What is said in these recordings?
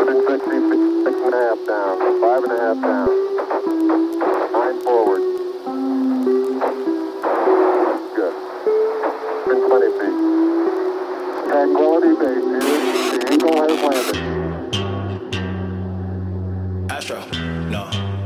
160 feet, 6.5 down, 5.5 down, 9 forward. Good. 120 feet. Tranquility Base here. The Eagle has landed. Astro, no.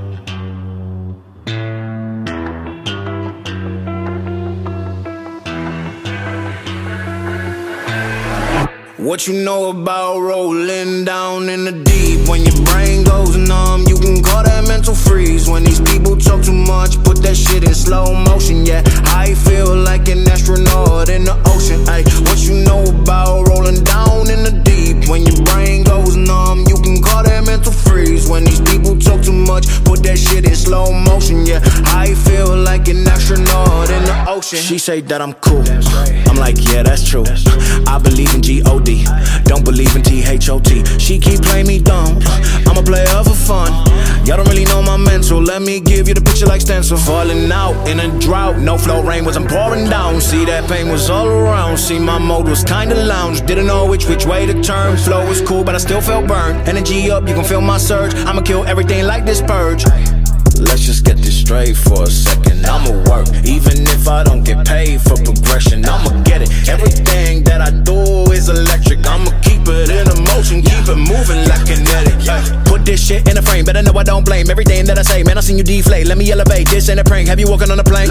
What you know about rolling down in the deep? When your brain goes numb, you can call that mental freeze. When these people talk too much, put that shit in slow motion. Yeah, I feel like an astronaut in the ocean. Ay, what you know about rolling down in the deep? When your brain goes numb, you can call that mental freeze. When these people talk too much, put that shit in slow motion. Yeah, I feel like an astronaut in the ocean. She say that I'm cool, I'm like, yeah, that's true. I believe in G-O-D, don't believe in T-H-O-T. She keep playing me dumb, I'm a player for fun. Y'all don't really know my mental, let me give you the picture like stencil. Falling out in a drought, no flow, rain wasn't pouring down. See, that pain was all around, see, my mode was kinda lounge. Didn't know which way to turn, flow was cool but I still felt burned. Energy up, you can feel my surge, I'ma kill everything like this purge. Let's just get this straight for a second. I'ma work, even if I don't get paid for progression. I'ma get it, everything that I do is electric. I'ma keep it in motion, keep it moving like kinetic. Put this shit in a frame, better know I don't blame everything that I say. Man, I seen you deflate, let me elevate, this ain't a prank. Have you walking on a plane?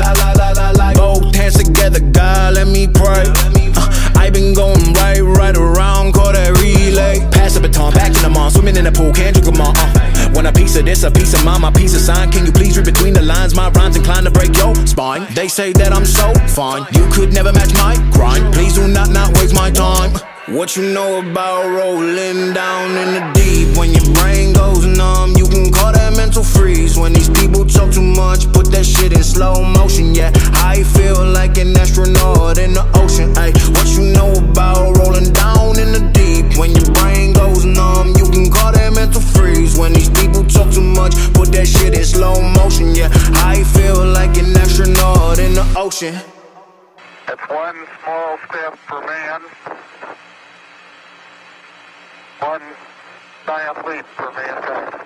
Both hands together, God, let me pray. I been going right around, call that relay. Pass the baton, back in the mall, swimming in the pool, can't drink them all. Want a piece of this, a piece of mine, my piece of sign. Can you please read between the lines? My rhymes inclined to break your spine. They say that I'm so fine, you could never match my grind. Please do not waste my time. What you know about rolling down in the deep? When your brain goes numb, you can call that mental freeze. When these people talk too much, put that shit in slow motion. Yeah, I feel like an astronaut in the ocean. Ay, what you know about rolling down in the deep? When your brain goes numb, you can call that mental freeze. When these people talk too much, put that shit in slow motion. Yeah, I feel like an astronaut in the ocean. That's one small step for man, one giant leap for mankind.